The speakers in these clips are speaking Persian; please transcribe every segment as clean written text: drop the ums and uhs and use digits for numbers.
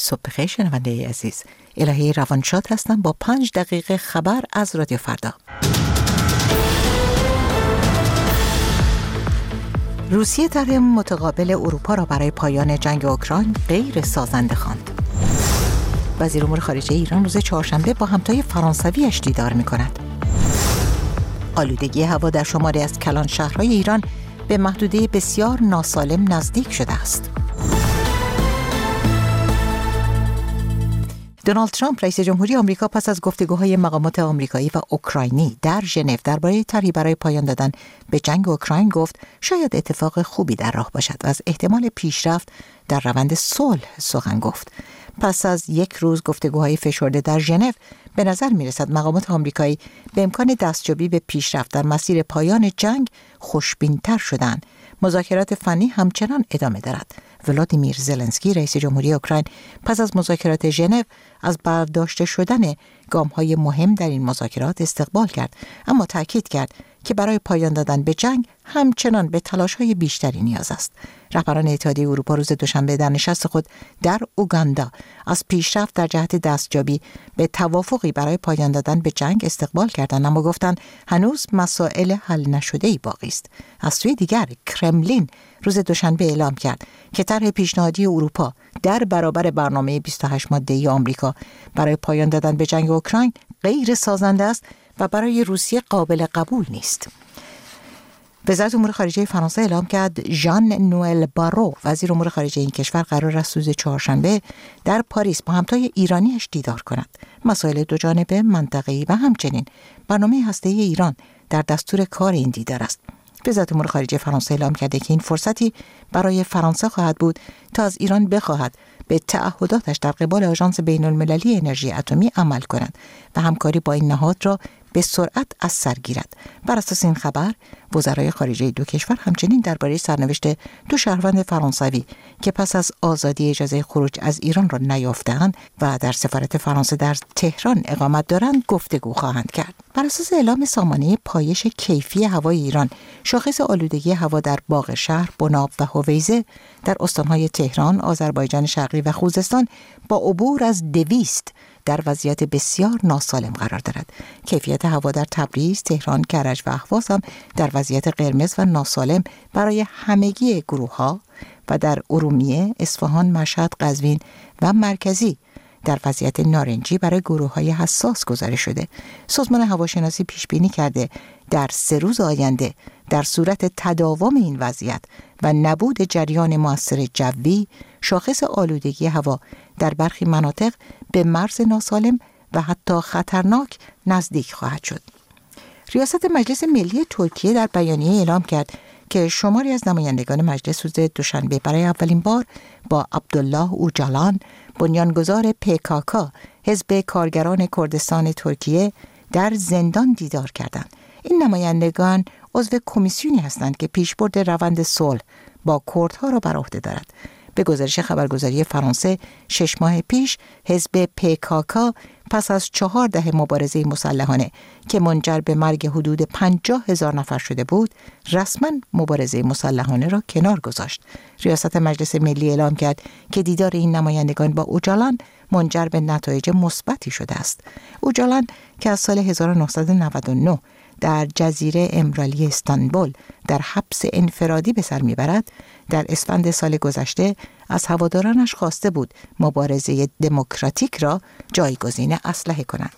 صبح بخیر شنونده عزیز، الهی روانشاد هستم با 5 دقیقه خبر از رادیو فردا. روسیه طرح متقابل اروپا را برای پایان جنگ اوکراین غیر سازنده خواند. وزیر امور خارجه ایران روز چهارشنبه با همتای فرانسویش دیدار می‌کند. آلودگی هوا در شماری از کلان شهرهای ایران به محدوده بسیار ناسالم نزدیک شده است. دونالد ترامپ رئیس جمهوری آمریکا پس از گفتگوهای مقامات آمریکایی و اوکراینی در ژنو درباره طرحی برای پایان دادن به جنگ اوکراین گفت شاید اتفاق خوبی در راه باشد و از احتمال پیشرفت در روند صلح سخن گفت. پس از یک روز گفتگوهای فشرده در ژنو به نظر می‌رسد مقامات آمریکایی به امکان دستیابی به پیشرفت در مسیر پایان جنگ خوشبین‌تر شدند. مذاکرات فنی همچنان ادامه دارد. ولادیمیر زلنسکی رئیس جمهوری اوکراین پس از مذاکرات ژنو از برداشته شدن گام‌های مهم در این مذاکرات استقبال کرد، اما تاکید کرد که برای پایان دادن به جنگ همچنان به تلاش‌های بیشتری نیاز است. رهبران اتحادیه اروپا روز دوشنبه در نشست خود در اوگاندا از پیشرفت در جهت دستیابی به توافقی برای پایان دادن به جنگ استقبال کردند، اما گفتند هنوز مسائل حل نشده‌ای باقی است. از سوی دیگر کرملین روز دوشنبه اعلام کرد که طرح پیشنهادی اروپا در برابر برنامه 28 ماده‌ای آمریکا برای پایان دادن به جنگ اوکراین غیر سازنده است و برای روسیه قابل قبول نیست. وزارت امور خارجه فرانسه اعلام کرد ژان نوئل بارو وزیر امور خارجه این کشور قرار است روز چهارشنبه در پاریس با همتای ایرانیش دیدار کند. مسائل دوجانبه، منطقه‌ای و همچنین برنامه هسته‌ای ایران در دستور کار این دیدار است. وزارت امور خارجه فرانسه اعلام کرده که این فرصتی برای فرانسه خواهد بود تا از ایران بخواهد به تعهداتش در قبال آژانس بین‌المللی انرژی اتمی عمل کند و همکاری با این نهاد را به سرعت از سر گیرد. بر اساس این خبر، وزرای خارجه دو کشور همچنین درباره سرنوشت دو شهروند فرانسوی که پس از آزادی اجازه خروج از ایران را نیافته‌اند و در سفارت فرانسه در تهران اقامت دارند گفتگو خواهند کرد. بر اساس اعلام سامانه پایش کیفی هوای ایران، شاخص آلودگی هوا در باغ شهر، بناب و هویزه در استان‌های تهران، آذربایجان شرقی و خوزستان با عبور از 200 در وضعیت بسیار ناسالم قرار دارد. کیفیت هوا در تبریز، تهران، کرج و اهواز هم در وضعیت قرمز و ناسالم برای همگی گروه‌ها و در ارومیه، اصفهان، مشهد، قزوین و مرکزی در وضعیت نارنجی برای گروه‌های حساس گزارش شده. سازمان هواشناسی پیش بینی کرده در 3 روز آینده در صورت تداوم این وضعیت و نبود جریان مؤثر جوی، شاخص آلودگی هوا در برخی مناطق به مرز ناسالم و حتی خطرناک نزدیک خواهد شد. ریاست مجلس ملی ترکیه در بیانیه اعلام کرد که شماری از نمایندگان مجلس روز دوشنبه برای اولین بار با عبدالله اوجالان، بنیانگذار PKK، حزب کارگران کردستان ترکیه، در زندان دیدار کردند. این نمایندگان عضو کمیسیونی هستند که پیشبرد روند صلح با کردها را بر عهده دارد. به گزارش خبرگزاری فرانسه 6 ماه پیش حزب PKK پس از 4 دهه مبارزه مسلحانه که منجر به مرگ حدود 50,000 نفر شده بود، رسما مبارزه مسلحانه را کنار گذاشت. ریاست مجلس ملی اعلام کرد که دیدار این نمایندگان با اوجالان منجر به نتایج مثبتی شده است. اوجالان که از سال 1999 در جزیره امرالی استانبول در حبس انفرادی به سر میبرد، در اسفند سال گذشته از هوادارانش خواسته بود مبارزه دموکراتیک را جایگزین اسلحه کنند.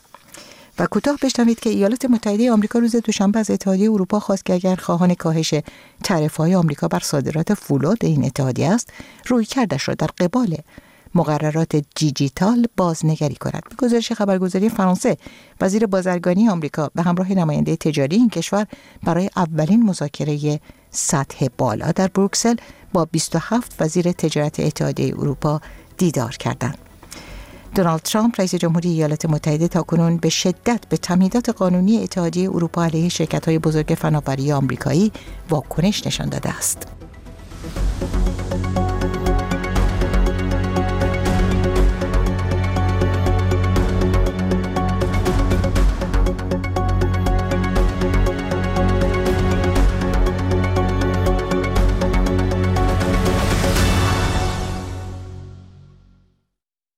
و کوتاه بشنوید که ایالات متحده آمریکا روز دوشنبه از اتحادیه اروپا خواست که اگر خواهان کاهش تعرفه‌های آمریکا بر صادرات فولاد این اتحادیه است، رویکردش را در قبال مقررات دیجیتال بازنگری کند. به گزارش خبرگزاری فرانسه، وزیر بازرگانی آمریکا به همراه نماینده تجاری این کشور برای اولین مذاکره سطح بالا در بروکسل با 27 وزیر تجارت اتحادیه اروپا دیدار کردند. دونالد ترامپ رئیس جمهوری ایالات متحده تاکنون به شدت به تمهیدات قانونی اتحادیه اروپا علیه شرکت‌های بزرگ فناوری آمریکایی واکنش نشان داده است.